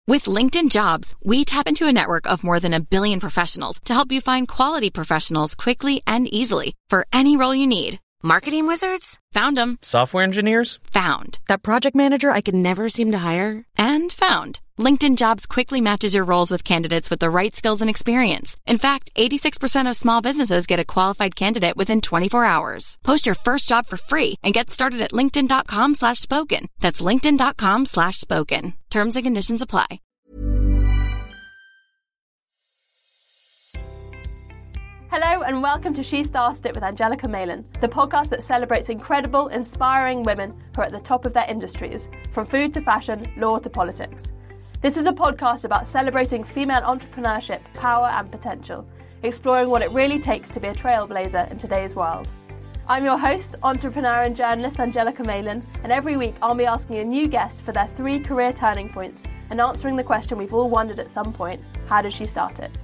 With LinkedIn Jobs, we tap into a network of more than 1 billion professionals to help you find quality professionals quickly and easily for any role you need. Marketing wizards? Found them. Software engineers? Found. That project manager I could never seem to hire? And found. LinkedIn Jobs quickly matches your roles with candidates with the right skills and experience. In fact, 86% of small businesses get a qualified candidate within 24 hours. Post your first job for free and get started at linkedin.com/spoken. That's linkedin.com/spoken. Terms and conditions apply. Hello and welcome to She Started It with Angelica Malin, the podcast that celebrates incredible, inspiring women who are at the top of their industries, from food to fashion, law to politics. This is a podcast about celebrating female entrepreneurship, power and potential, exploring what it really takes to be a trailblazer in today's world. I'm your host, entrepreneur and journalist Angelica Malin, and every week I'll be asking a new guest for their 3 career turning points and answering the question we've all wondered at some point: how did she start it?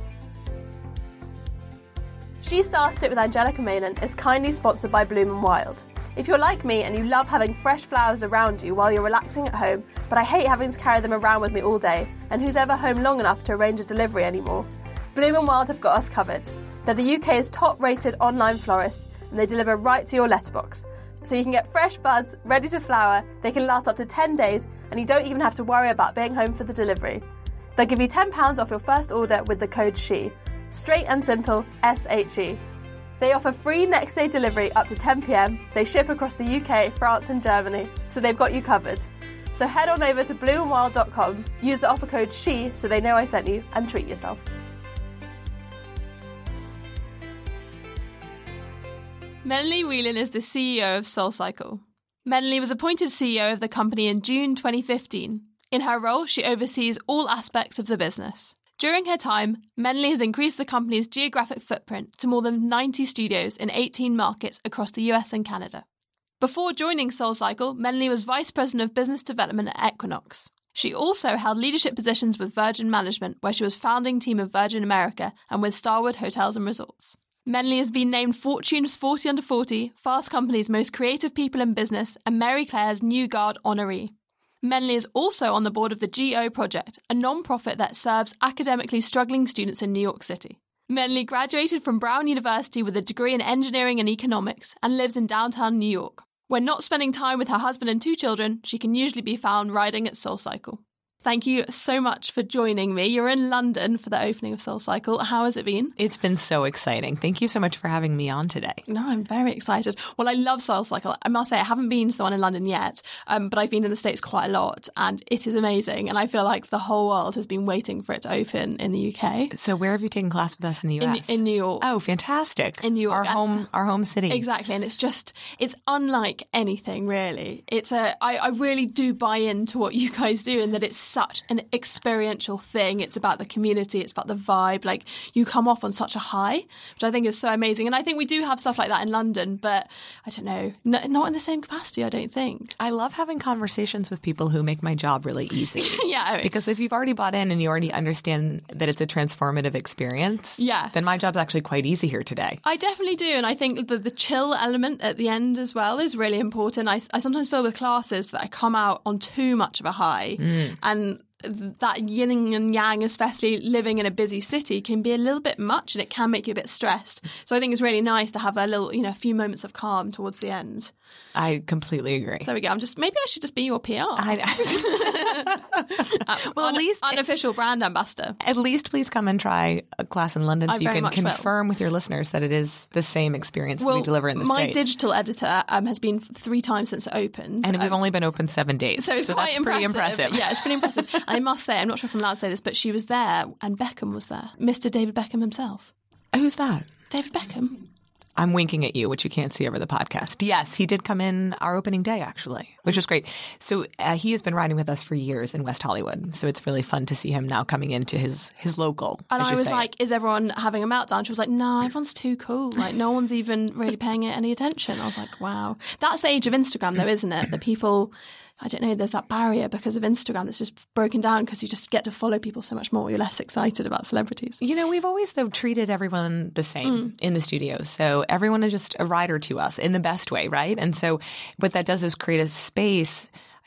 She Started It with Angelica Malin is kindly sponsored by Bloom & Wild. If you're like me and you love having fresh flowers around you while you're relaxing at home, but I hate having to carry them around with me all day, and who's ever home long enough to arrange a delivery anymore, Bloom & Wild have got us covered. They're the UK's top-rated online florist, and they deliver right to your letterbox. So you can get fresh buds ready to flower, they can last up to 10 days, and you don't even have to worry about being home for the delivery. They'll give you £10 off your first order with the code SHE. Straight and simple, SHE. They offer free next day delivery up to 10 p.m. They ship across the UK, France and Germany, so they've got you covered. So head on over to bloomandwild.com, use the offer code SHE so they know I sent you, and treat yourself. Melanie Whelan is the CEO of SoulCycle. Melanie was appointed CEO of the company in June 2015. In her role, she oversees all aspects of the business. During her time, Melanie has increased the company's geographic footprint to more than 90 studios in 18 markets across the US and Canada. Before joining SoulCycle, Melanie was Vice President of Business Development at Equinox. She also held leadership positions with Virgin Management, where she was founding team of Virgin America, and with Starwood Hotels and Resorts. Melanie has been named Fortune's 40 Under 40, Fast Company's Most Creative People in Business, and Mary Claire's New Guard honoree. Melanie is also on the board of the GO Project, a non-profit that serves academically struggling students in New York City. Melanie graduated from Brown University with a degree in engineering and economics and lives in downtown New York. When not spending time with her husband and 2 children, she can usually be found riding at SoulCycle. Thank you so much for joining me. You're in London for the opening of SoulCycle. How has it been? It's been so exciting. Thank you so much for having me on today. No, I'm very excited. Well, I love SoulCycle. I must say, I haven't been to the one in London yet, but I've been in the States quite a lot, and it is amazing. And I feel like the whole world has been waiting for it to open in the UK. So where have you taken class with us in the US? In New York. Oh, fantastic. In New York. Our home city. Exactly. And it's unlike anything, really. I really do buy into what you guys do, in that it's such an experiential thing. It's about the community, it's about the vibe. Like, you come off on such a high, which I think is so amazing. And I think we do have stuff like that in London, but I don't know, not in the same capacity, I don't think. I love having conversations with people who make my job really easy. Yeah. Because if you've already bought in and you already understand that it's a transformative experience, then my job's actually quite easy here today. I definitely do. And I think the chill element at the end as well is really important. I sometimes feel with classes that I come out on too much of a high, and that yin and yang, especially living in a busy city, can be a little bit much, and it can make you a bit stressed. So I think it's really nice to have a little, a few moments of calm towards the end. I completely agree. There we go. Maybe I should just be your PR. Well, at least unofficial brand ambassador. At least please come and try a class in London, so you can confirm with your listeners that it is the same experience that we deliver in the States. My digital editor has been 3 times since it opened. And we've only been open 7 days. So that's pretty impressive. Yeah, it's pretty impressive. I must say, I'm not sure if I'm allowed to say this, but she was there and Beckham was there. Mr. David Beckham himself. Who's that? David Beckham. I'm winking at you, which you can't see over the podcast. Yes, he did come in our opening day, actually, which was great. So he has been riding with us for years in West Hollywood. So it's really fun to see him now coming into his local. And I was like, is everyone having a meltdown? She was like, no, everyone's too cool. Like, no one's even really paying it any attention. I was like, wow. That's the age of Instagram, though, isn't it? That people... I don't know, there's that barrier because of Instagram that's just broken down because you just get to follow people so much more. You're less excited about celebrities. We've always, though, treated everyone the same in the studio. So everyone is just a rider to us in the best way, right? And so what that does is create a space.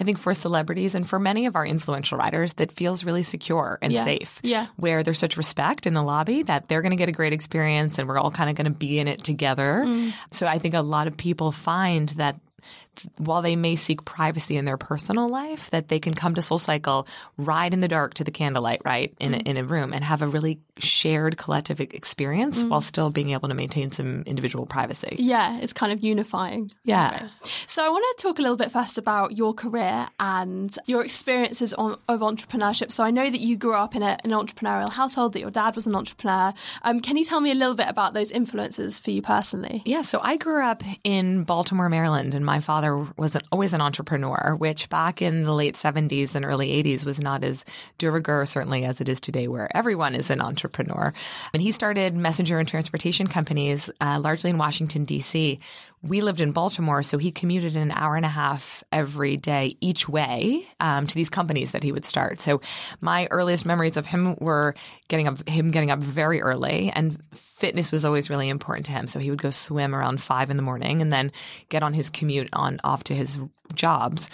I think for celebrities and for many of our influential writers, that feels really secure and safe. Yeah. Where there's such respect in the lobby that they're going to get a great experience and we're all kind of going to be in it together. So I think a lot of people find that while they may seek privacy in their personal life, that they can come to SoulCycle, ride in the dark to the candlelight, right, in a room and have a really shared collective experience while still being able to maintain some individual privacy. Yeah, it's kind of unifying. Yeah. Okay. So I want to talk a little bit first about your career and your experiences of entrepreneurship. So I know that you grew up in an entrepreneurial household, that your dad was an entrepreneur. Can you tell me a little bit about those influences for you personally? Yeah, so I grew up in Baltimore, Maryland, and my father was always an entrepreneur, which back in the late 70s and early 80s was not as de rigueur, certainly, as it is today, where everyone is an entrepreneur. And he started messenger and transportation companies, largely in Washington, D.C. We lived in Baltimore, so he commuted an hour and a half every day each way to these companies that he would start. So my earliest memories of him were getting up very early, and fitness was always really important to him. So he would go swim around 5 a.m. and then get on his commute off to his jobs.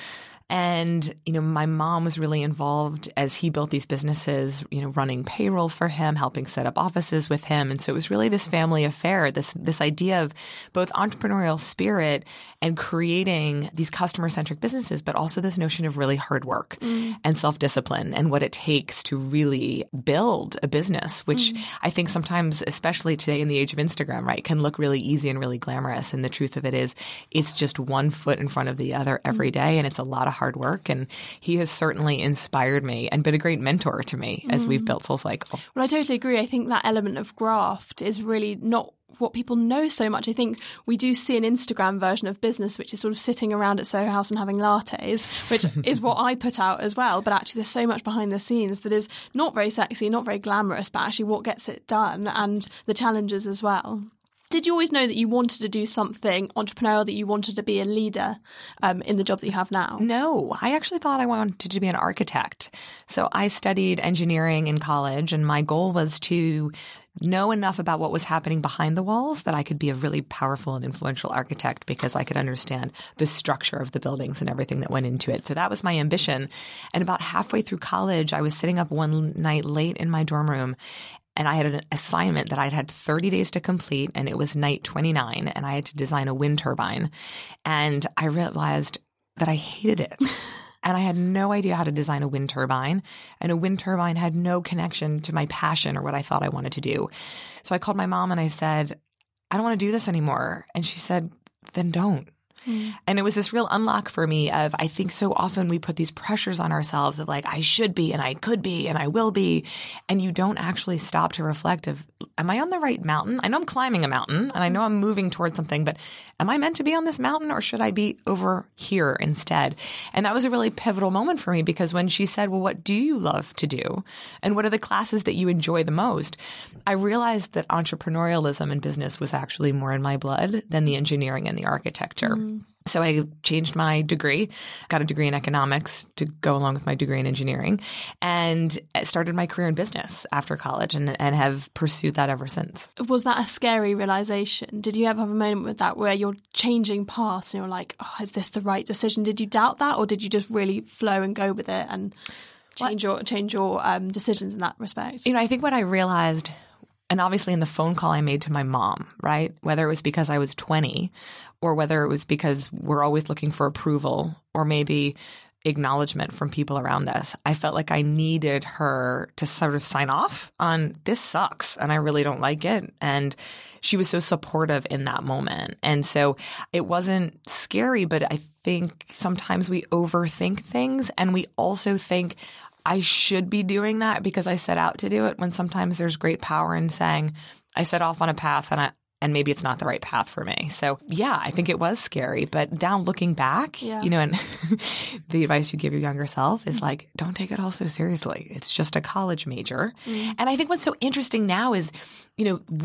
And, my mom was really involved as he built these businesses, running payroll for him, helping set up offices with him. And so it was really this family affair, this idea of both entrepreneurial spirit and creating these customer-centric businesses, but also this notion of really hard work and self-discipline and what it takes to really build a business, which I think sometimes, especially today in the age of Instagram, right, can look really easy and really glamorous. And the truth of it is it's just one foot in front of the other every day. And it's a lot of hard work. And he has certainly inspired me and been a great mentor to me as we've built SoulCycle. Well, I totally agree. I think that element of graft is really not what people know so much. I think we do see an Instagram version of business, which is sort of sitting around at Soho House and having lattes, which is what I put out as well. But actually, there's so much behind the scenes that is not very sexy, not very glamorous, but actually what gets it done and the challenges as well. Did you always know that you wanted to do something entrepreneurial, that you wanted to be a leader in the job that you have now? No, I actually thought I wanted to be an architect. So I studied engineering in college, and my goal was to know enough about what was happening behind the walls that I could be a really powerful and influential architect because I could understand the structure of the buildings and everything that went into it. So that was my ambition. And about halfway through college, I was sitting up one night late in my dorm room, and I had an assignment that I'd had 30 days to complete, and it was night 29, and I had to design a wind turbine. And I realized that I hated it. And I had no idea how to design a wind turbine. And a wind turbine had no connection to my passion or what I thought I wanted to do. So I called my mom and I said, I don't want to do this anymore. And she said, then don't. And it was this real unlock for me of, I think so often we put these pressures on ourselves of like, I should be and I could be and I will be. And you don't actually stop to reflect of, am I on the right mountain? I know I'm climbing a mountain and I know I'm moving towards something, but am I meant to be on this mountain or should I be over here instead? And that was a really pivotal moment for me because when she said, well, what do you love to do? And what are the classes that you enjoy the most? I realized that entrepreneurialism and business was actually more in my blood than the engineering and the architecture. So I changed my degree, got a degree in economics to go along with my degree in engineering, and started my career in business after college and have pursued that ever since. Was that a scary realization? Did you ever have a moment with that where you're changing paths and you're like, oh, is this the right decision? Did you doubt that, or did you just really flow and go with it and change your decisions in that respect? I think what I realized, and obviously in the phone call I made to my mom, right, whether it was because I was 20 or whether it was because we're always looking for approval or maybe acknowledgement from people around us, I felt like I needed her to sort of sign off on this sucks and I really don't like it. And she was so supportive in that moment. And so it wasn't scary, but I think sometimes we overthink things and we also think I should be doing that because I set out to do it, when sometimes there's great power in saying I set off on a path and maybe it's not the right path for me. So yeah, I think it was scary, but now looking back, and the advice you give your younger self is like, don't take it all so seriously. It's just a college major. And I think what's so interesting now is,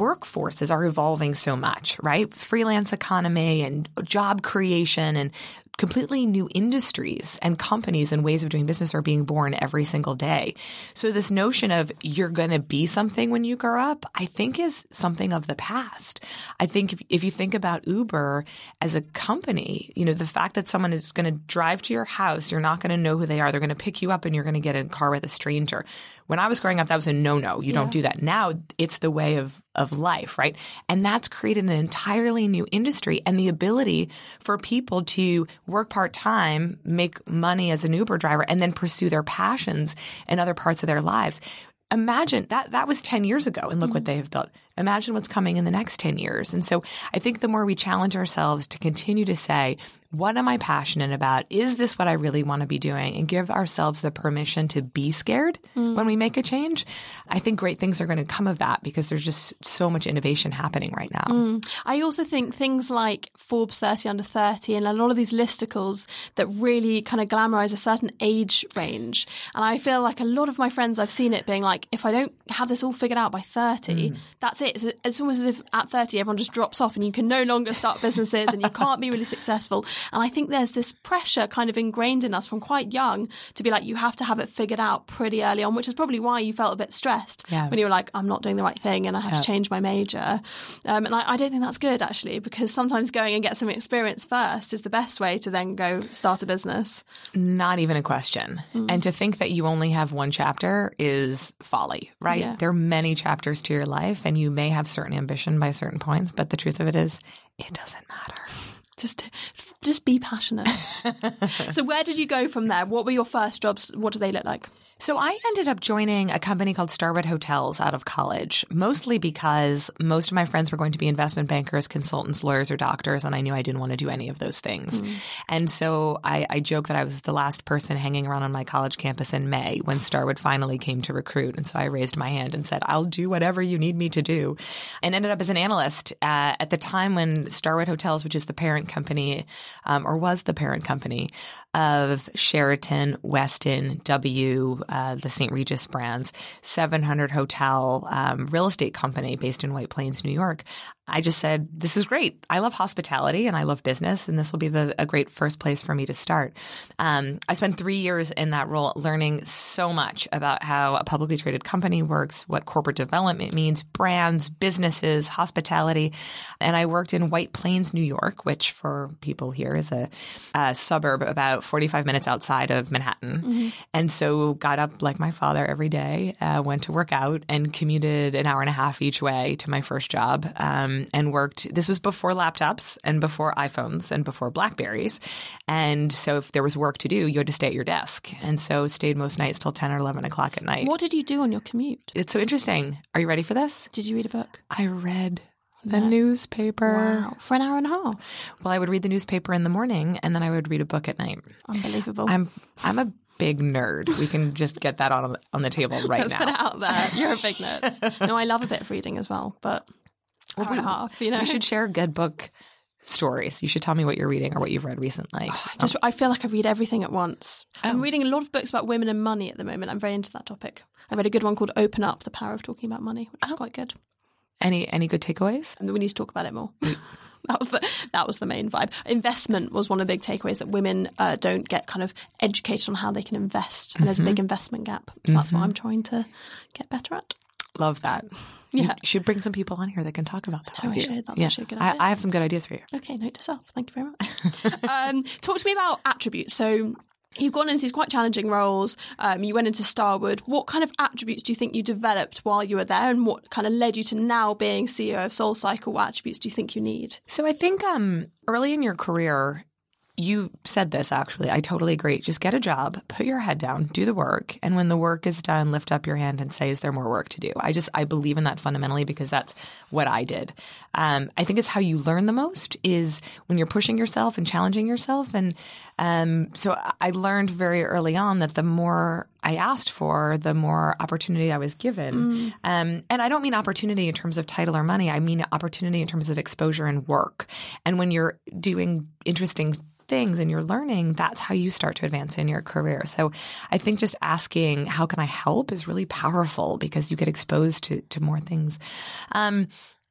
workforces are evolving so much, right? Freelance economy and job creation and completely new industries and companies and ways of doing business are being born every single day. So this notion of you're going to be something when you grow up, I think is something of the past. I think if you think about Uber as a company, the fact that someone is going to drive to your house, you're not going to know who they are. They're going to pick you up and you're going to get in a car with a stranger. When I was growing up, that was a no-no. You don't do that. Now it's the way of life, right? And that's created an entirely new industry and the ability for people to work part-time, make money as an Uber driver, and then pursue their passions in other parts of their lives. Imagine that was 10 years ago, and look what they have built. Imagine what's coming in the next 10 years. And so I think the more we challenge ourselves to continue to say, what am I passionate about? Is this what I really want to be doing? And give ourselves the permission to be scared when we make a change. I think great things are going to come of that because there's just so much innovation happening right now. I also think things like Forbes 30 under 30 and a lot of these listicles that really kind of glamorize a certain age range. And I feel like a lot of my friends, I've seen it being like, if I don't have this all figured out by 30, that's it. It's almost as if at 30, everyone just drops off and you can no longer start businesses and you can't be really successful. And I think there's this pressure kind of ingrained in us from quite young to be like, you have to have it figured out pretty early on, which is probably why you felt a bit stressed when you were like, I'm not doing the right thing and I have to change my major. And I don't think that's good, actually, because sometimes going and get some experience first is the best way to then go start a business. Not even a question. And to think that you only have one chapter is folly, right? Yeah. There are many chapters to your life and you may have certain ambition by certain points, but the truth of it is, it doesn't matter. Just be passionate. So where did you go from there? What were your first jobs? What did they look like? So I ended up joining a company called Starwood Hotels out of college, mostly because most of my friends were going to be investment bankers, consultants, lawyers, or doctors, and I knew I didn't want to do any of those things. And so I joke that I was the last person hanging around on my college campus in May when Starwood finally came to recruit. And so I raised my hand and said, I'll do whatever you need me to do, and ended up as an analyst at the time when Starwood Hotels, which is the parent company, or was the parent company of Sheraton, Westin, W, the St. Regis brands, 700 hotel real estate company based in White Plains, New York. I just said, this is great. I love hospitality and I love business, and this will be a great first place for me to start. I spent 3 years in that role learning so much about how a publicly traded company works, what corporate development means, brands, businesses, hospitality. And I worked in White Plains, New York, which for people here is a suburb about 45 minutes outside of Manhattan. And so got up like my father every day, went to work out and commuted an hour and a half each way to my first job. And worked. This was before laptops and before iPhones and before BlackBerries. And so if there was work to do, you had to stay at your desk. And so stayed most nights till 10 or 11 o'clock at night. What did you do on your commute? It's so interesting. Are you ready for this? Did you read a book? I read the newspaper. Wow. For an hour and a half? Well, I would read the newspaper in the morning and then I would read a book at night. Unbelievable. I'm a big nerd. We can just get that on the table right Let's now. put it out there. You're a big nerd. No, I love a bit of reading as well, but hour and a half, We should share good book stories. You should tell me what you're reading or what you've read recently. I feel like I read everything at once. I'm reading a lot of books about women and money at the moment. I'm very into that topic. I read a good one called Open Up, The Power of Talking About Money, which is quite good. Any good takeaways? And we need to talk about it more. That was the main vibe. Investment was one of the big takeaways, that women don't get kind of educated on how they can invest. And there's a big investment gap. So that's what I'm trying to get better at. Love that. Yeah. You should bring some people on here that can talk about that. Oh, I should. That's actually a good idea. I have some good ideas for you. Okay, note to self. Thank you very much. Talk to me about attributes. So you've gone into these quite challenging roles. You went into Starwood. What kind of attributes do you think you developed while you were there, and what kind of led you to now being CEO of SoulCycle? What attributes do you think you need? So I think early in your career, you said this, actually. I totally agree. Just get a job, put your head down, do the work. And when the work is done, lift up your hand and say, is there more work to do? I believe in that fundamentally because that's what I did. I think it's how you learn the most is when you're pushing yourself and challenging yourself. And so I learned very early on that the more I asked for, the more opportunity I was given. And I don't mean opportunity in terms of title or money. I mean opportunity in terms of exposure and work. And when you're doing interesting things and you're learning, that's how you start to advance in your career. So I think just asking, how can I help, is really powerful because you get exposed to more things.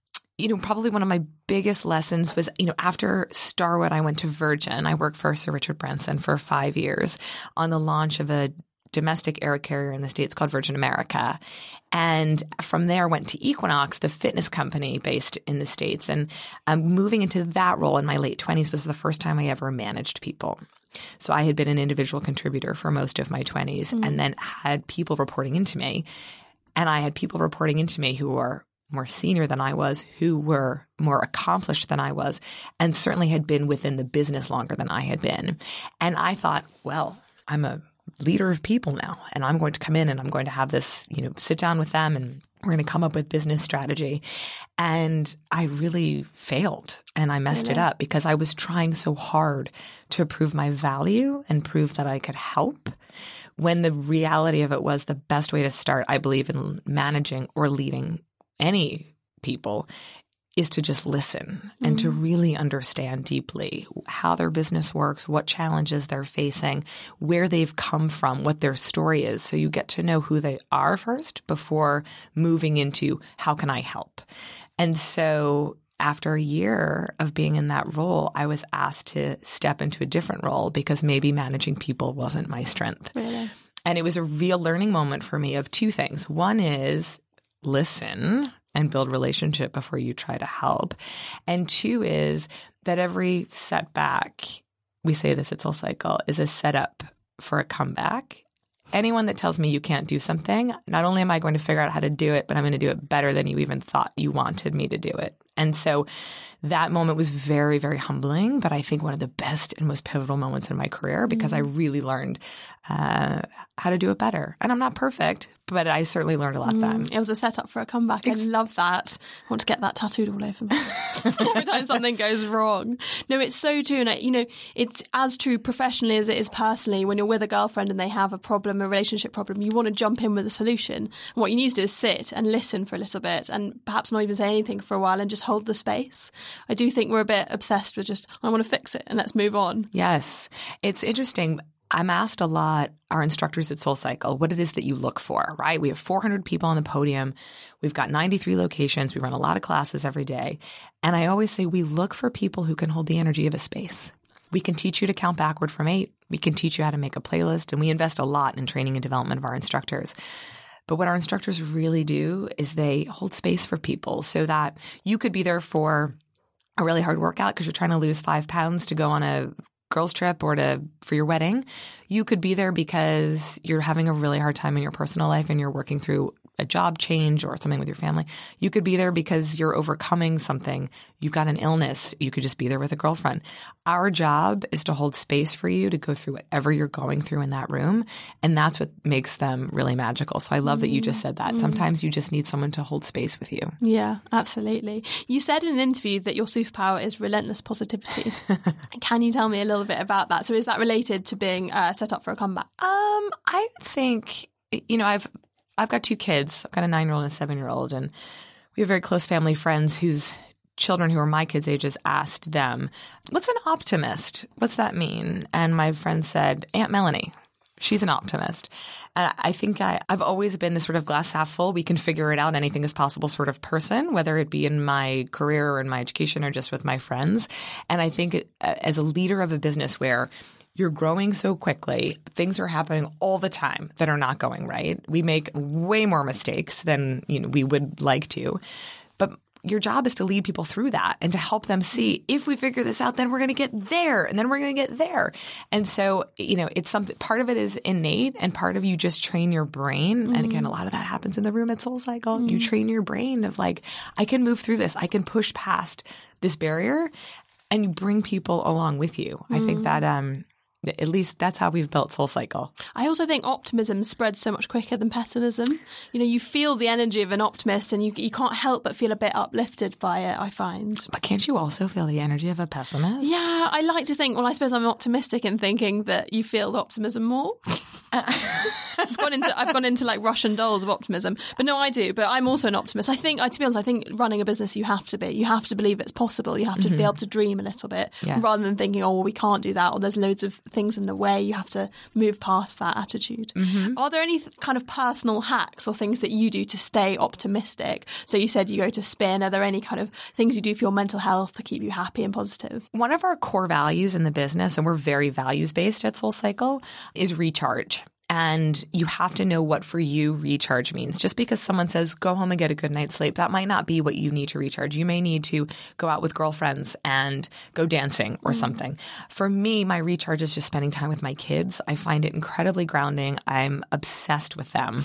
probably one of my biggest lessons was, after Starwood, I went to Virgin. I worked for Sir Richard Branson for 5 years on the launch of a domestic air carrier in the States called Virgin America. And from there, went to Equinox, the fitness company based in the States. And moving into that role in my late 20s was the first time I ever managed people. So I had been an individual contributor for most of my 20s and then had people reporting into me. And I had people reporting into me who were more senior than I was, who were more accomplished than I was, and certainly had been within the business longer than I had been. And I thought, well, I'm a leader of people now, and I'm going to come in and I'm going to have this, sit down with them and we're going to come up with business strategy. And I really failed and I messed it up because I was trying so hard to prove my value and prove that I could help, when the reality of it was the best way to start, I believe, in managing or leading any people is to just listen and to really understand deeply how their business works, what challenges they're facing, where they've come from, what their story is. So you get to know who they are first before moving into how can I help? And so after a year of being in that role, I was asked to step into a different role because maybe managing people wasn't my strength. Really? And it was a real learning moment for me of two things. One is listen and build relationship before you try to help. And two is that every setback, we say this at SoulCycle, is a setup for a comeback. Anyone that tells me you can't do something, not only am I going to figure out how to do it, but I'm going to do it better than you even thought you wanted me to do it. And so that moment was very, very humbling, but I think one of the best and most pivotal moments in my career because I really learned how to do it better. And I'm not perfect, but I certainly learned a lot then. It was a setup for a comeback. I love that. I want to get that tattooed all over me every time something goes wrong. No, it's so true. And, it's as true professionally as it is personally. When you're with a girlfriend and they have a problem, a relationship problem, you want to jump in with a solution. And what you need to do is sit and listen for a little bit and perhaps not even say anything for a while and just hold the space. I do think we're a bit obsessed with just, I want to fix it and let's move on. Yes. It's interesting. I'm asked a lot, our instructors at SoulCycle, what it is that you look for, right? We have 400 people on the podium. We've got 93 locations. We run a lot of classes every day. And I always say we look for people who can hold the energy of a space. We can teach you to count backward from 8. We can teach you how to make a playlist. And we invest a lot in training and development of our instructors. But what our instructors really do is they hold space for people so that you could be there for a really hard workout because you're trying to lose 5 pounds to go on a girls trip or for your wedding. You could be there because you're having a really hard time in your personal life and you're working through a job change or something with your family. You could be there because you're overcoming something. You've got an illness. You could just be there with a girlfriend. Our job is to hold space for you to go through whatever you're going through in that room. And that's what makes them really magical. So I love that you just said that. Sometimes you just need someone to hold space with you. Yeah, absolutely. You said in an interview that your superpower is relentless positivity. Can you tell me a little bit about that? So is that related to being set up for a comeback? I think, I've got 2 kids. I've got a 9-year-old and a 7-year-old, and we have very close family friends whose children who are my kids' ages asked them, what's an optimist? What's that mean? And my friend said, Aunt Melanie. She's an optimist. And I think I've always been this sort of glass half full, we can figure it out, anything is possible sort of person, whether it be in my career or in my education or just with my friends. And I think as a leader of a business where you're growing so quickly, things are happening all the time that are not going right. We make way more mistakes than we would like to. But your job is to lead people through that and to help them see, if we figure this out, then we're going to get there and then we're going to get there. And so, it's something, part of it is innate and part of you just train your brain. And again, a lot of that happens in the room at SoulCycle. You train your brain of like, I can move through this. I can push past this barrier, and you bring people along with you. I think that, at least that's how we've built SoulCycle. I also think optimism spreads so much quicker than pessimism. You feel the energy of an optimist and you can't help but feel a bit uplifted by it, I find. But can't you also feel the energy of a pessimist? Yeah, I like to think, I suppose I'm optimistic in thinking that you feel the optimism more. I've gone into like Russian dolls of optimism. But no, I do. But I'm also an optimist. I think, to be honest, I think running a business, you have to be. You have to believe it's possible. You have to be able to dream a little bit rather than thinking, we can't do that, or there's loads of things in the way. You have to move past that attitude. Are there any kind of personal hacks or things that you do to stay optimistic? So you said you go to spin. Are there any kind of things you do for your mental health to keep you happy and positive? One of our core values in the business, and we're very values-based at SoulCycle, is recharge. And you have to know what for you recharge means. Just because someone says, go home and get a good night's sleep, that might not be what you need to recharge. You may need to go out with girlfriends and go dancing or something. For me, my recharge is just spending time with my kids. I find it incredibly grounding. I'm obsessed with them.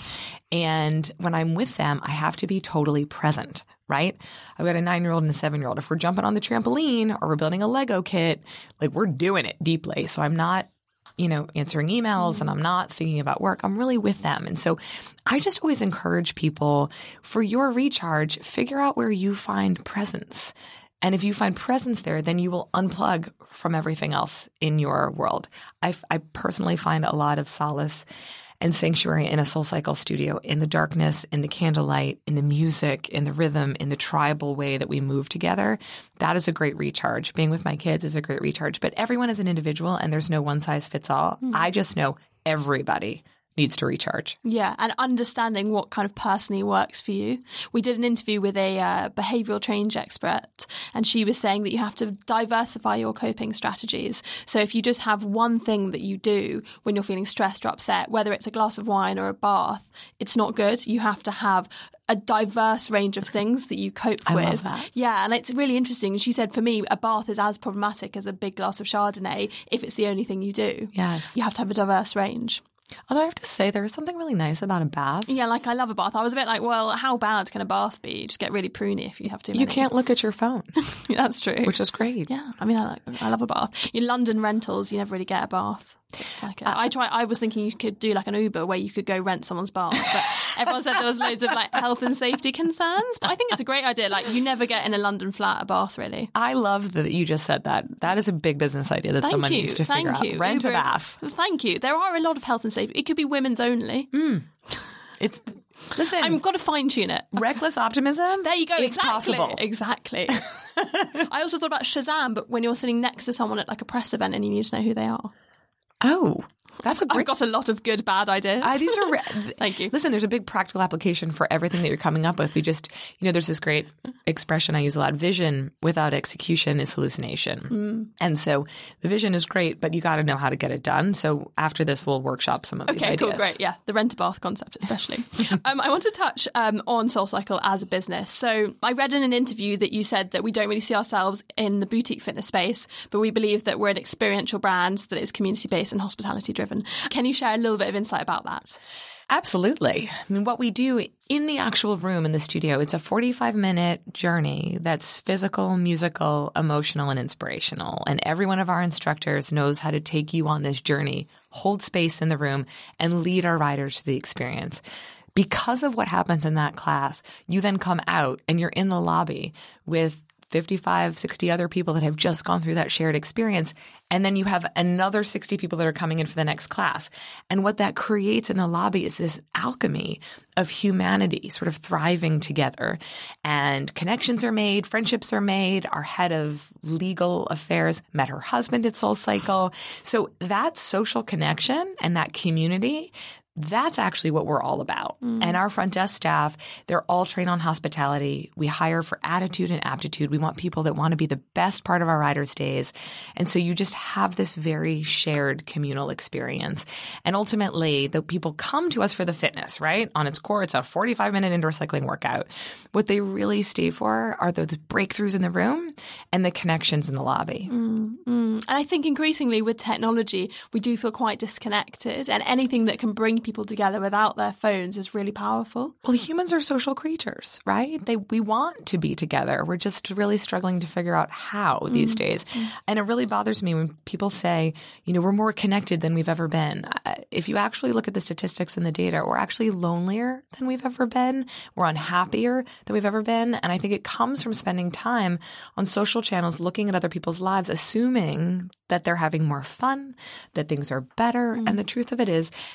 And when I'm with them, I have to be totally present, right? I've got a 9-year-old and a 7-year-old. If we're jumping on the trampoline or we're building a Lego kit, like we're doing it deeply. So I'm not answering emails and I'm not thinking about work. I'm really with them. And so I just always encourage people, for your recharge, figure out where you find presence. And if you find presence there, then you will unplug from everything else in your world. I personally find a lot of solace and sanctuary in a SoulCycle studio, in the darkness, in the candlelight, in the music, in the rhythm, in the tribal way that we move together. That is a great recharge. Being with my kids is a great recharge. But everyone is an individual and there's no one size fits all. I just know everybody needs to recharge. Yeah, and understanding what kind of personally works for you. We did an interview with a behavioural change expert, and she was saying that you have to diversify your coping strategies. So if you just have one thing that you do when you're feeling stressed or upset, whether it's a glass of wine or a bath, it's not good. You have to have a diverse range of things that you cope with. I love that. Yeah, and it's really interesting. She said, for me, a bath is as problematic as a big glass of Chardonnay if it's the only thing you do. Yes. You have to have a diverse range. Although I have to say, there is something really nice about a bath. Yeah, like I love a bath. I was a bit like, well, how bad can a bath be? You just get really pruny if you have too many. You can't look at your phone. That's true. Which is great. Yeah, I mean, I love a bath. In London rentals, you never really get a bath. It's like I was thinking you could do like an Uber where you could go rent someone's bath, but everyone said there was loads of like health and safety concerns. But I think it's a great idea. Like you never get in a London flat a bath, really. I love that you just said that. That is a big business idea that someone needs to figure out. Rent Uber, a bath. Thank you. There are a lot of health and safety. It could be women's only. Listen, I've got to fine tune it. Reckless optimism. There you go. It's possible. Exactly. I also thought about Shazam, but when you're sitting next to someone at like a press event and you need to know who they are. Oh, that's a great... I've got a lot of good, bad ideas. These are Thank you. Listen, there's a big practical application for everything that you're coming up with. We just, there's this great expression I use a lot. Vision without execution is hallucination. And so the vision is great, but you got to know how to get it done. So after this, we'll workshop some of these ideas. Okay, cool, great. Yeah, the rent-a-bath concept especially. I want to touch on SoulCycle as a business. So I read in an interview that you said that we don't really see ourselves in the boutique fitness space, but we believe that we're an experiential brand that is community-based and hospitality-driven. Can you share a little bit of insight about that? Absolutely. I mean, what we do in the actual room in the studio, it's a 45-minute journey that's physical, musical, emotional, and inspirational. And every one of our instructors knows how to take you on this journey, hold space in the room, and lead our riders to the experience. Because of what happens in that class, you then come out and you're in the lobby with 55, 60 other people that have just gone through that shared experience. And then you have another 60 people that are coming in for the next class. And what that creates in the lobby is this alchemy of humanity sort of thriving together. And connections are made, friendships are made. Our head of legal affairs met her husband at SoulCycle. So that social connection and that community, that's actually what we're all about. And our front desk staff, they're all trained on hospitality. We hire for attitude and aptitude. We want people that want to be the best part of our riders' days. And so you just have this very shared communal experience. And ultimately, the people come to us for the fitness, right? On its core, it's a 45-minute indoor cycling workout. What they really stay for are those breakthroughs in the room and the connections in the lobby. And I think increasingly with technology, we do feel quite disconnected. And anything that can bring people together without their phones is really powerful. Well, humans are social creatures, right? We want to be together. We're just really struggling to figure out how these days. And it really bothers me when people say, we're more connected than we've ever been. If you actually look at the statistics and the data, we're actually lonelier than we've ever been. We're unhappier than we've ever been. And I think it comes from spending time on social channels, looking at other people's lives, assuming that they're having more fun, that things are better. And the truth of it is,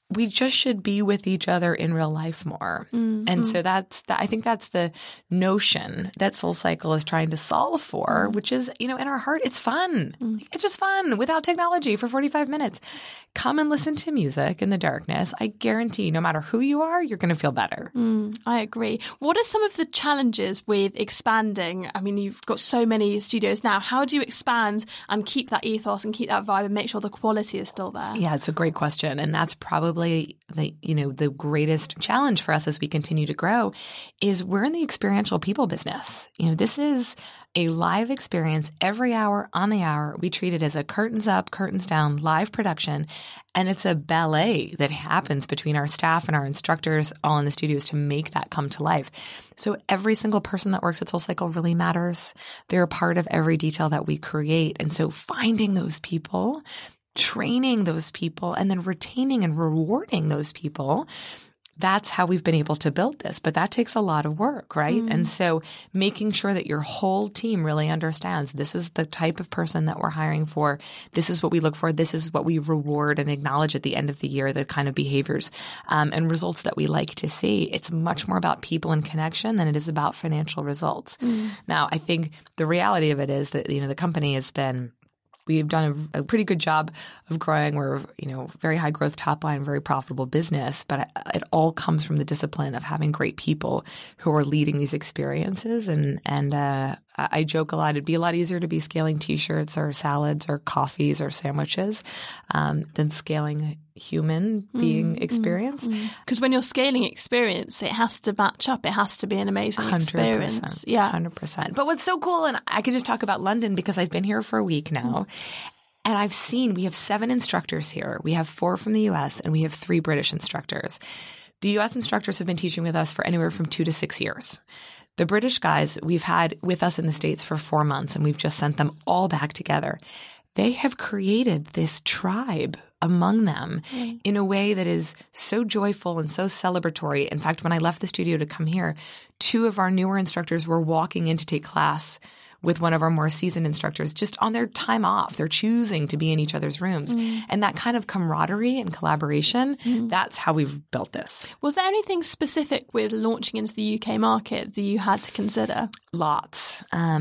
we just should be with each other in real life more. And so I think that's the notion that SoulCycle is trying to solve for, which is, in our heart, it's fun. It's just fun without technology for 45 minutes. Come and listen to music in the darkness. I guarantee no matter who you are, you're going to feel better. I agree. What are some of the challenges with expanding? I mean, you've got so many studios now. How do you expand and keep that ethos and keep that vibe and make sure the quality is still there? Yeah, it's a great question. And that's probably the greatest challenge for us as we continue to grow is we're in the experiential people business. This is a live experience every hour on the hour. We treat it as a curtains up, curtains down live production. And it's a ballet that happens between our staff and our instructors all in the studios to make that come to life. So every single person that works at SoulCycle really matters. They're a part of every detail that we create. And so finding those people, training those people, and then retaining and rewarding those people, that's how we've been able to build this. But that takes a lot of work, right? And so making sure that your whole team really understands this is the type of person that we're hiring for. This is what we look for. This is what we reward and acknowledge at the end of the year, the kind of behaviors and results that we like to see. It's much more about people and connection than it is about financial results. Now, I think the reality of it is that, the company has been we've done a pretty good job of growing. We're, very high growth top line, very profitable business, but it all comes from the discipline of having great people who are leading these experiences. And I joke a lot. It'd be a lot easier to be scaling T-shirts or salads or coffees or sandwiches than scaling human being experience. Because when you're scaling experience, it has to match up. It has to be an amazing 100%, experience. Yeah, 100%. But what's so cool, and I can just talk about London because I've been here for a week now, and I've seen we have 7 instructors here. We have 4 from the U.S. and we have 3 British instructors. The U.S. instructors have been teaching with us for anywhere from 2 to 6 years. The British guys we've had with us in the States for 4 months, and we've just sent them all back together. They have created this tribe among them in a way that is so joyful and so celebratory. In fact, when I left the studio to come here, 2 of our newer instructors were walking in to take class with one of our more seasoned instructors just on their time off. They're choosing to be in each other's rooms. And that kind of camaraderie and collaboration, that's how we've built this. Was there anything specific with launching into the UK market that you had to consider? Lots.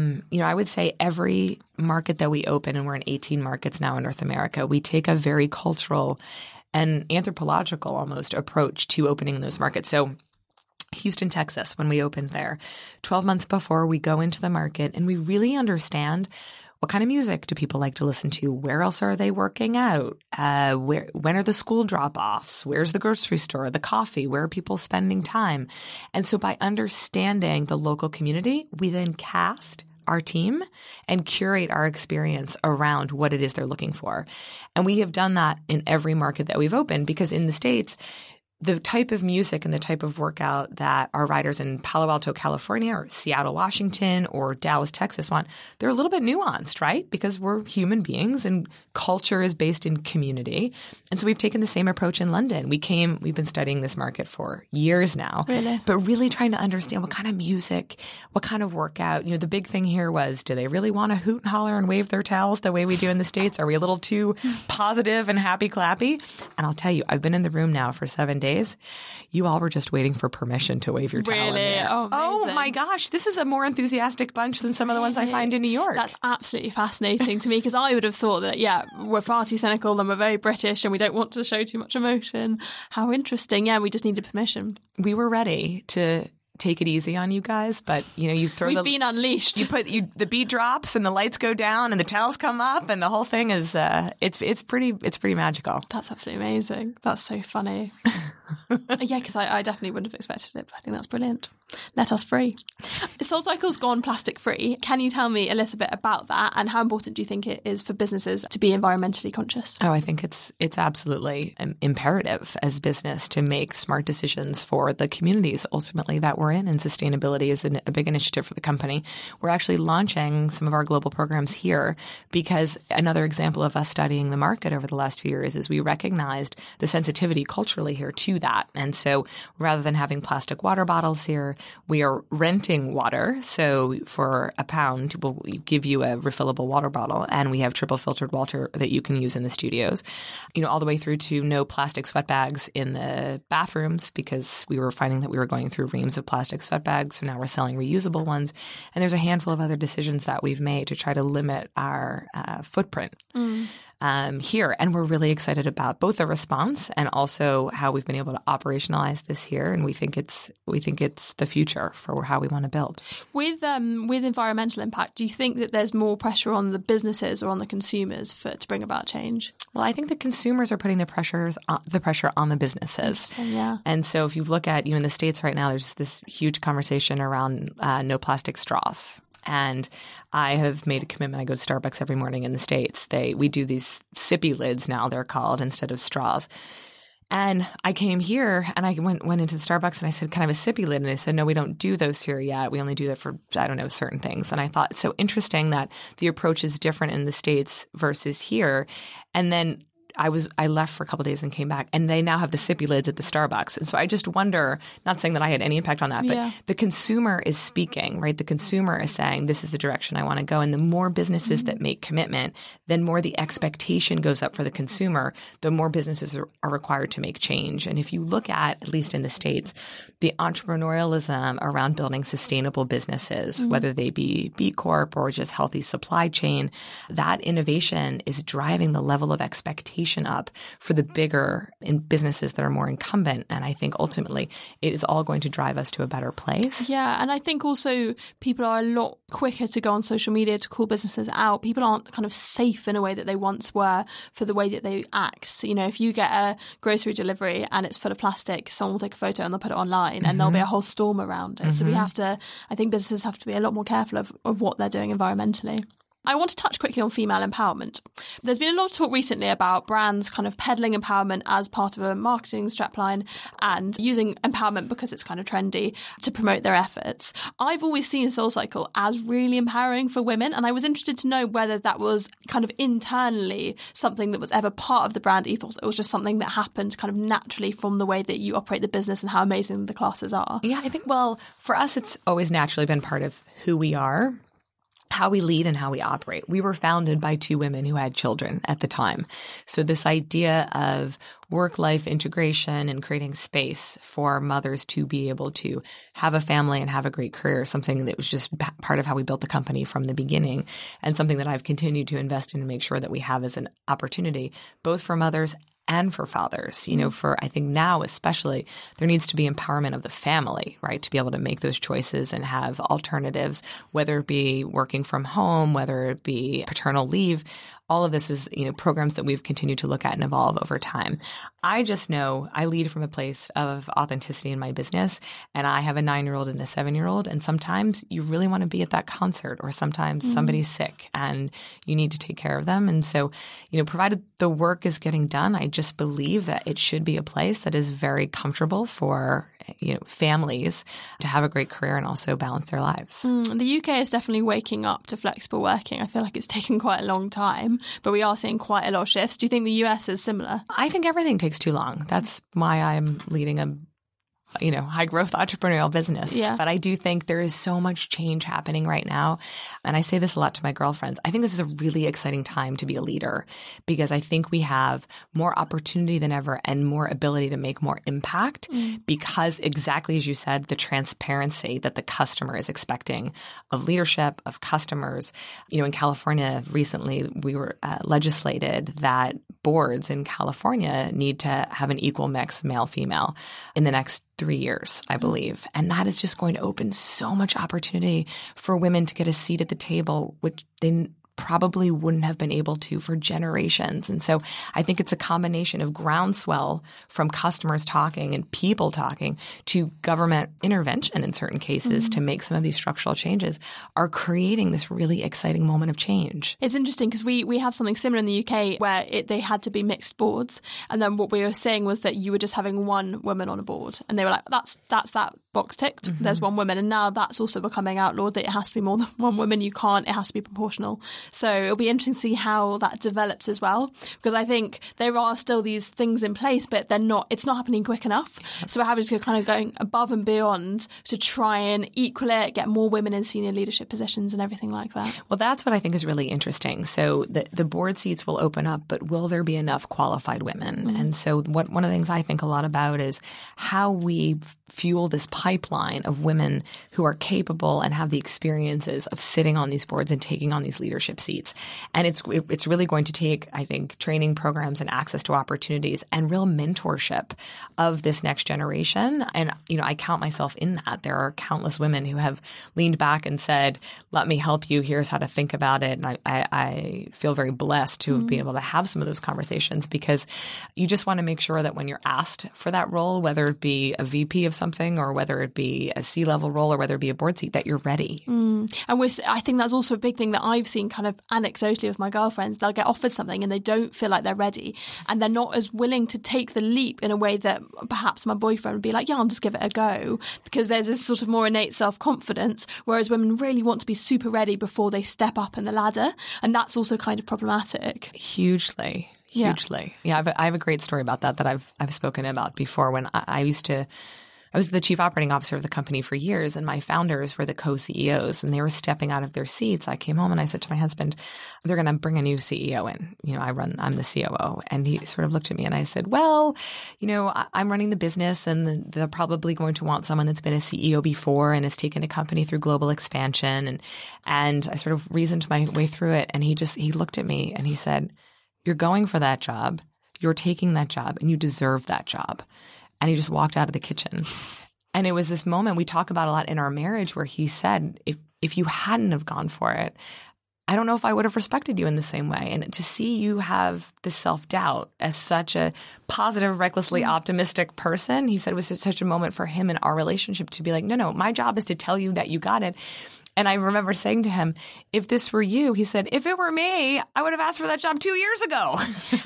I would say every market that we open, and we're in 18 markets now in North America, we take a very cultural and anthropological almost approach to opening those markets. So Houston, Texas, when we opened there, 12 months before we go into the market, and we really understand what kind of music do people like to listen to? Where else are they working out? When are the school drop-offs? Where's the grocery store, the coffee? Where are people spending time? And so by understanding the local community, we then cast our team and curate our experience around what it is they're looking for. And we have done that in every market that we've opened, because in the States, the type of music and the type of workout that our riders in Palo Alto, California, or Seattle, Washington, or Dallas, Texas want, they're a little bit nuanced, right? Because we're human beings and culture is based in community. And so we've taken the same approach in London. We've been studying this market for years now, but really trying to understand what kind of music, what kind of workout. The big thing here was, do they really want to hoot and holler and wave their towels the way we do in the States? Are we a little too positive and happy clappy? And I'll tell you, I've been in the room now for 7 days. You all were just waiting for permission to wave your towel in the air. Oh, my gosh. This is a more enthusiastic bunch than some of the ones I find in New York. That's absolutely fascinating to me, because I would have thought that, we're far too cynical and we're very British and we don't want to show too much emotion. How interesting. Yeah, we just needed permission. We were ready to take it easy on you guys, but you throw We've been unleashed. The beat drops and the lights go down and the towels come up and the whole thing is it's pretty magical. That's absolutely amazing. That's so funny. Yeah, because I definitely wouldn't have expected it, but I think that's brilliant. Let us free. SoulCycle's gone plastic free. Can you tell me a little bit about that, and how important do you think it is for businesses to be environmentally conscious? Oh, I think it's absolutely imperative as business to make smart decisions for the communities ultimately that we're in, and sustainability is a big initiative for the company. We're actually launching some of our global programs here because another example of us studying the market over the last few years is we recognized the sensitivity culturally here to that. And so rather than having plastic water bottles here, we are renting water. So for £1, we'll give you a refillable water bottle, and we have triple filtered water that you can use in the studios, all the way through to no plastic sweat bags in the bathrooms, because we were finding that we were going through reams of plastic sweat bags. So now we're selling reusable ones. And there's a handful of other decisions that we've made to try to limit our footprint here. And we're really excited about both the response and also how we've been able to operationalize this here. And we think it's the future for how we want to build. With environmental impact, do you think that there's more pressure on the businesses or on the consumers to bring about change? Well, I think the consumers are putting the pressure on the businesses. Yeah. And so if you look at, in the States right now, there's this huge conversation around no plastic straws. And I have made a commitment. I go to Starbucks every morning in the States. We do these sippy lids now, they're called, instead of straws. And I came here and I went into the Starbucks and I said, can I have a sippy lid? And they said, no, we don't do those here yet. We only do that for, certain things. And I thought it's so interesting that the approach is different in the States versus here. And then I left for a couple of days and came back, and they now have the sippy lids at the Starbucks. And so I just wonder, not saying that I had any impact on that, but the consumer is speaking, right? The consumer is saying, this is the direction I want to go. And the more businesses that make commitment, then more the expectation goes up for the consumer, the more businesses are required to make change. And if you look at least in the States, the entrepreneurialism around building sustainable businesses, whether they be B Corp or just healthy supply chain, that innovation is driving the level of expectation up for the bigger businesses that are more incumbent. And I think ultimately it is all going to drive us to a better place. Yeah. And I think also people are a lot quicker to go on social media to call businesses out. People aren't kind of safe in a way that they once were for the way that they act. If you get a grocery delivery and it's full of plastic, someone will take a photo and they'll put it online and there'll be a whole storm around it. So I think businesses have to be a lot more careful of what they're doing environmentally. I want to touch quickly on female empowerment. There's been a lot of talk recently about brands kind of peddling empowerment as part of a marketing strapline and using empowerment because it's kind of trendy to promote their efforts. I've always seen SoulCycle as really empowering for women, and I was interested to know whether that was kind of internally something that was ever part of the brand ethos. It was just something that happened kind of naturally from the way that you operate the business and how amazing the classes are. Yeah, I think, for us, it's always naturally been part of who we are, how we lead and how we operate. We were founded by two women who had children at the time. So this idea of work-life integration and creating space for mothers to be able to have a family and have a great career, something that was just part of how we built the company from the beginning, and something that I've continued to invest in and make sure that we have as an opportunity, both for mothers and for fathers. I think now especially, there needs to be empowerment of the family, right, to be able to make those choices and have alternatives, whether it be working from home, whether it be paternal leave. All of this is, programs that we've continued to look at and evolve over time. I just know I lead from a place of authenticity in my business, and I have a 9-year-old and a 7-year-old, and sometimes you really want to be at that concert, or sometimes somebody's sick and you need to take care of them. And so, provided the work is getting done, I just believe that it should be a place that is very comfortable for families to have a great career and also balance their lives. The UK is definitely waking up to flexible working. I feel like it's taken quite a long time, but we are seeing quite a lot of shifts. Do you think the US is similar? I think everything takes too long. That's why I'm leading a high growth entrepreneurial business. Yeah. But I do think there is so much change happening right now. And I say this a lot to my girlfriends. I think this is a really exciting time to be a leader, because I think we have more opportunity than ever and more ability to make more impact because, exactly as you said, the transparency that the customer is expecting of leadership, of customers. In California recently, we were legislated that boards in California need to have an equal mix male-female in the next 3 years, I believe. And that is just going to open so much opportunity for women to get a seat at the table, which they probably wouldn't have been able to for generations. And so I think it's a combination of groundswell from customers talking and people talking to government intervention in certain cases to make some of these structural changes are creating this really exciting moment of change. It's interesting because we have something similar in the UK where they had to be mixed boards. And then what we were saying was that you were just having one woman on a board. And they were like, that's that box ticked. There's one woman, and now that's also becoming outlawed that it has to be more than one woman. It has to be proportional. So it'll be interesting to see how that develops as well, because I think there are still these things in place, but it's not happening quick enough. So we're having to kind of going above and beyond to try and equal it, get more women in senior leadership positions and everything like that. Well, that's what I think is really interesting. So the board seats will open up, but will there be enough qualified women? And so one of the things I think a lot about is how we fuel this pipeline of women who are capable and have the experiences of sitting on these boards and taking on these leadership seats. And it's really going to take, I think, training programs and access to opportunities and real mentorship of this next generation. And, I count myself in that. There are countless women who have leaned back and said, let me help you. Here's how to think about it. And I feel very blessed to be able to have some of those conversations, because you just want to make sure that when you're asked for that role, whether it be a VP of something or whether it be a C-level role or whether it be a board seat, that you're ready. And I think that's also a big thing that I've seen kind of anecdotally with my girlfriends. They'll get offered something and they don't feel like they're ready, and they're not as willing to take the leap in a way that perhaps my boyfriend would be like, yeah, I'll just give it a go, because there's this sort of more innate self-confidence, whereas women really want to be super ready before they step up in the ladder, and that's also kind of problematic. Hugely. Yeah, I have a great story about that I've spoken about before. When I was the chief operating officer of the company for years, and my founders were the co-CEOs, and they were stepping out of their seats. I came home and I said to my husband, they're going to bring a new CEO in. I'm the COO. And he sort of looked at me and I said, well, I'm running the business, and they're probably going to want someone that's been a CEO before and has taken a company through global expansion. And I sort of reasoned my way through it. And he looked at me and he said, you're going for that job. You're taking that job, and you deserve that job. And he just walked out of the kitchen. And it was this moment we talk about a lot in our marriage where he said, if you hadn't have gone for it, I don't know if I would have respected you in the same way. And to see you have this self-doubt as such a positive, recklessly optimistic person, he said it was just such a moment for him in our relationship to be like, no, my job is to tell you that you got it. And I remember saying to him, if this were you, he said, if it were me, I would have asked for that job 2 years ago.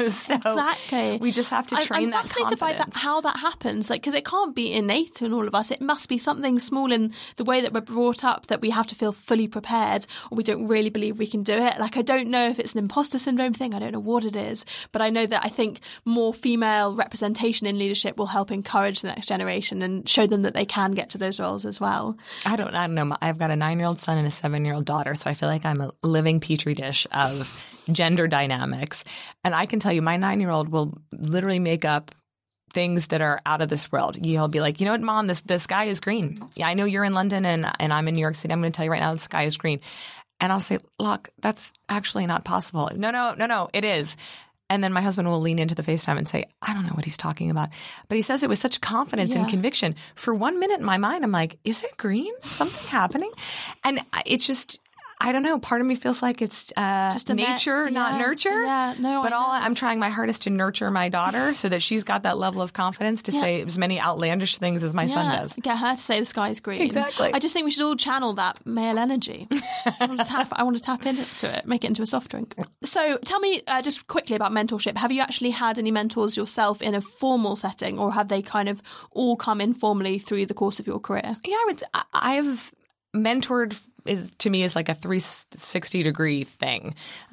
Exactly. We just have to train that confidence. I'm fascinated by how that happens, because it can't be innate in all of us. It must be something small in the way that we're brought up, that we have to feel fully prepared, or we don't really believe we can do it. I don't know if it's an imposter syndrome thing. I don't know what it is. But I know that I think more female representation in leadership will help encourage the next generation and show them that they can get to those roles as well. I don't know. I've got a 9-year-old son and a 7-year-old daughter, so I feel like I'm a living petri dish of gender dynamics. And I can tell you, my 9-year-old will literally make up things that are out of this world. He'll be like, you know what, Mom, the sky is green. Yeah, I know you're in London and I'm in New York City. I'm going to tell you right now, the sky is green. And I'll say, look, that's actually not possible. No, it is. And then my husband will lean into the FaceTime and say, I don't know what he's talking about. But he says it with such confidence and conviction. For 1 minute in my mind, I'm like, is it green? Something happening? And it's just, I don't know. Part of me feels like it's just nature, not nurture. Yeah, no, but I'm trying my hardest to nurture my daughter so that she's got that level of confidence to say as many outlandish things as my son does. Get her to say the sky is green. Exactly. I just think we should all channel that male energy. I want to tap into it, make it into a soft drink. So tell me just quickly about mentorship. Have you actually had any mentors yourself in a formal setting, or have they kind of all come informally through the course of your career? Yeah, I've mentored to me is like a 360-degree thing.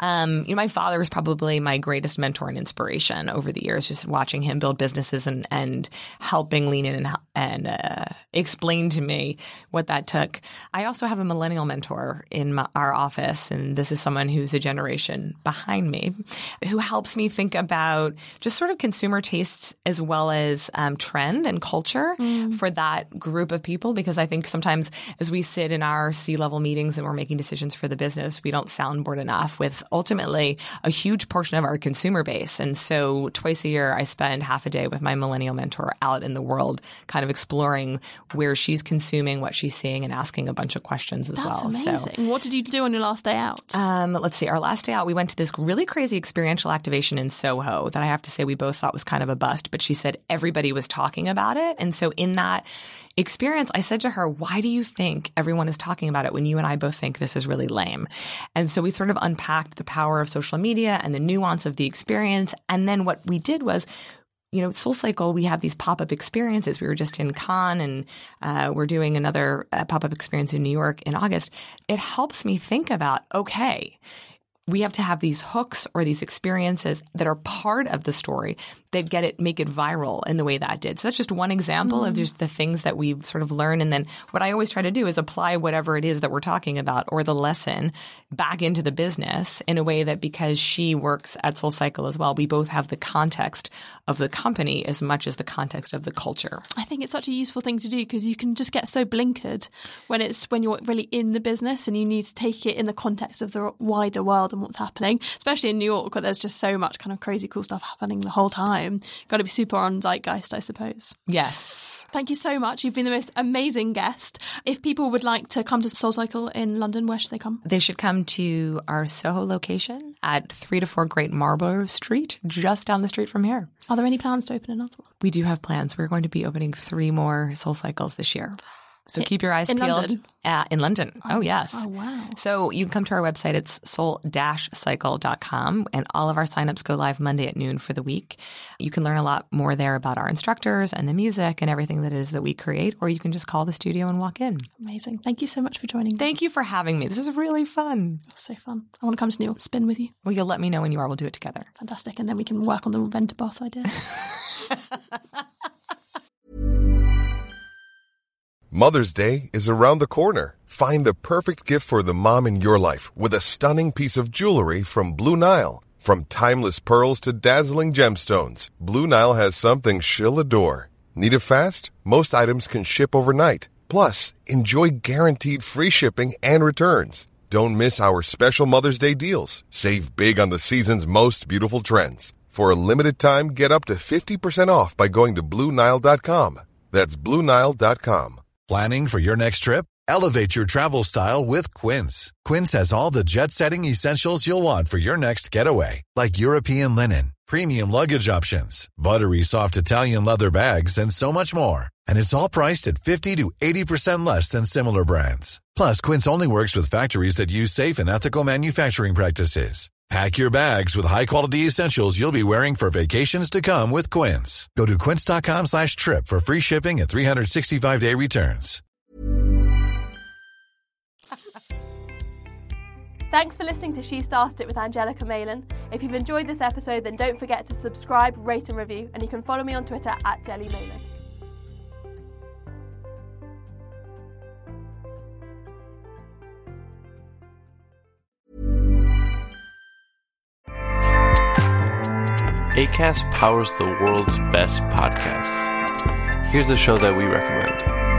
My father was probably my greatest mentor and inspiration over the years, just watching him build businesses and helping lean in and explain to me what that took. I also have a millennial mentor in our office, and this is someone who's a generation behind me, who helps me think about just sort of consumer tastes as well as trend and culture for that group of people, because I think sometimes as we sit in our C-level meetings and we're making decisions for the business, we don't soundboard enough with ultimately a huge portion of our consumer base. And so twice a year, I spend half a day with my millennial mentor out in the world, kind of exploring where she's consuming, what she's seeing, and asking a bunch of questions as well. That's amazing. So, what did you do on your last day out? Let's see. Our last day out, we went to this really crazy experiential activation in Soho that I have to say we both thought was kind of a bust, but she said everybody was talking about it. And so in that experience, I said to her, why do you think everyone is talking about it when you and I both think this is really lame? And so we sort of unpacked the power of social media and the nuance of the experience. And then what we did was SoulCycle, we have these pop-up experiences. We were just in Cannes, and we're doing another pop-up experience in New York in August. It helps me think about, okay, we have to have these hooks or these experiences that are part of the story that make it viral in the way that did. So that's just one example of just the things that we sort of learn. And then what I always try to do is apply whatever it is that we're talking about or the lesson back into the business in a way that, because she works at SoulCycle as well, we both have the context of the company as much as the context of the culture. I think it's such a useful thing to do because you can just get so blinkered when you're really in the business, and you need to take it in the context of the wider world and what's happening, especially in New York where there's just so much kind of crazy cool stuff happening the whole time. Got to be super on zeitgeist, I suppose. Yes. Thank you so much. You've been the most amazing guest. If people would like to come to SoulCycle in London, where should they come? They should come to our Soho location at 3 to 4 Great Marlborough Street, just down the street from here. Are there any plans to open in Ottawa? We do have plans. We're going to be opening 3 more SoulCycles this year. So keep your eyes peeled. London? In London. Oh, yes. Oh, wow. So you can come to our website. It's soul-cycle.com, and all of our signups go live Monday at noon for the week. You can learn a lot more there about our instructors and the music and everything that it is that we create, or you can just call the studio and walk in. Amazing. Thank you so much for joining me. Thank you for having me. This was really fun. So fun. I want to come to New York, spin with you. Well, you'll let me know when you are. We'll do it together. Fantastic. And then we can work on the Ventabath idea. Mother's Day is around the corner. Find the perfect gift for the mom in your life with a stunning piece of jewelry from Blue Nile. From timeless pearls to dazzling gemstones, Blue Nile has something she'll adore. Need it fast? Most items can ship overnight. Plus, enjoy guaranteed free shipping and returns. Don't miss our special Mother's Day deals. Save big on the season's most beautiful trends. For a limited time, get up to 50% off by going to BlueNile.com. That's BlueNile.com. Planning for your next trip? Elevate your travel style with Quince. Quince has all the jet-setting essentials you'll want for your next getaway, like European linen, premium luggage options, buttery soft Italian leather bags, and so much more. And it's all priced at 50 to 80% less than similar brands. Plus, Quince only works with factories that use safe and ethical manufacturing practices. Pack your bags with high-quality essentials you'll be wearing for vacations to come with Quince. Go to quince.com/trip for free shipping and 365-day returns. Thanks for listening to She Started It with Angelica Malin. If you've enjoyed this episode, then don't forget to subscribe, rate and review, and you can follow me on Twitter at Jelly Malin. Acast powers the world's best podcasts. Here's a show that we recommend.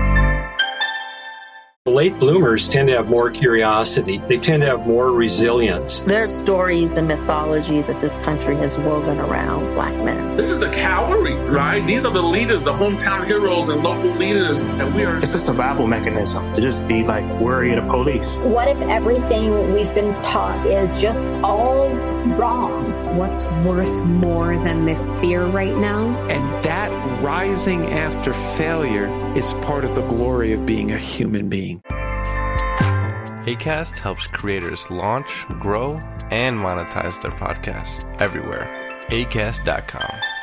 Late bloomers tend to have more curiosity. They tend to have more resilience. There's stories and mythology that this country has woven around Black men. This is the cavalry, right? These are the leaders, the hometown heroes and local leaders. And we are... It's a survival mechanism to just be like worried of police. What if everything we've been taught is just all wrong? What's worth more than this fear right now? And that rising after failure is part of the glory of being a human being. Acast helps creators launch, grow, and monetize their podcasts everywhere. Acast.com.